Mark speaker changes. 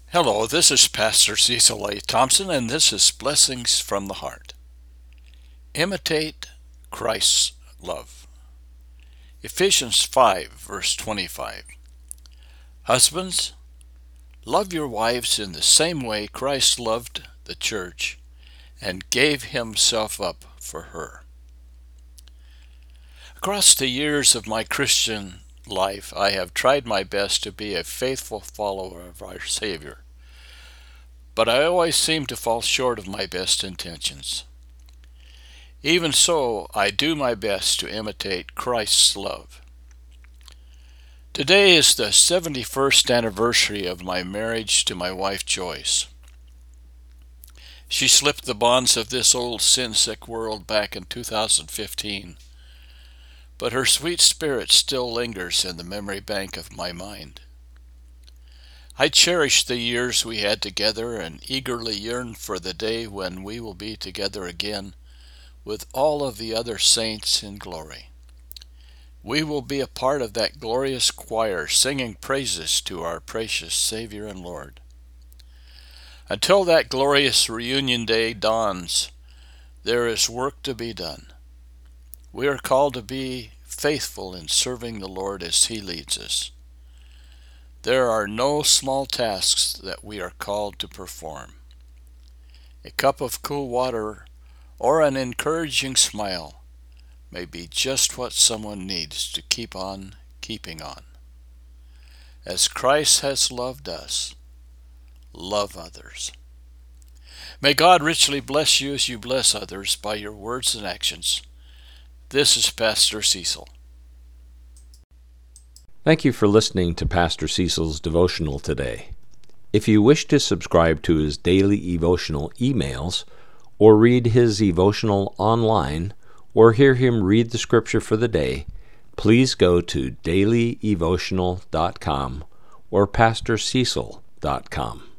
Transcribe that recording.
Speaker 1: Hello, this is Pastor Cecil A. Thompson, and this is Blessings from the Heart. Imitate Christ's love. Ephesians 5, verse 25. Husbands, love your wives in the same way Christ loved the church and gave himself up for her. Across the years of my Christian life, I have tried my best to be a faithful follower of our Savior, but I always seem to fall short of my best intentions. Even so, I do my best to imitate Christ's love. Today is the 71st anniversary of my marriage to my wife Joyce. She slipped the bonds of this old sin-sick world back in 2015, but her sweet spirit still lingers in the memory bank of my mind. I cherish the years we had together and eagerly yearn for the day when we will be together again with all of the other saints in glory. We will be a part of that glorious choir singing praises to our precious Savior and Lord. Until that glorious reunion day dawns, there is work to be done. We are called to be faithful in serving the Lord as He leads us. There are no small tasks that we are called to perform. A cup of cool water or an encouraging smile may be just what someone needs to keep on keeping on. As Christ has loved us, love others. May God richly bless you as you bless others by your words and actions. This is Pastor Cecil.
Speaker 2: Thank you for listening to Pastor Cecil's devotional today. If you wish to subscribe to his daily devotional emails, or read his devotional online, or hear him read the scripture for the day, please go to dailydevotional.com or pastorcecil.com.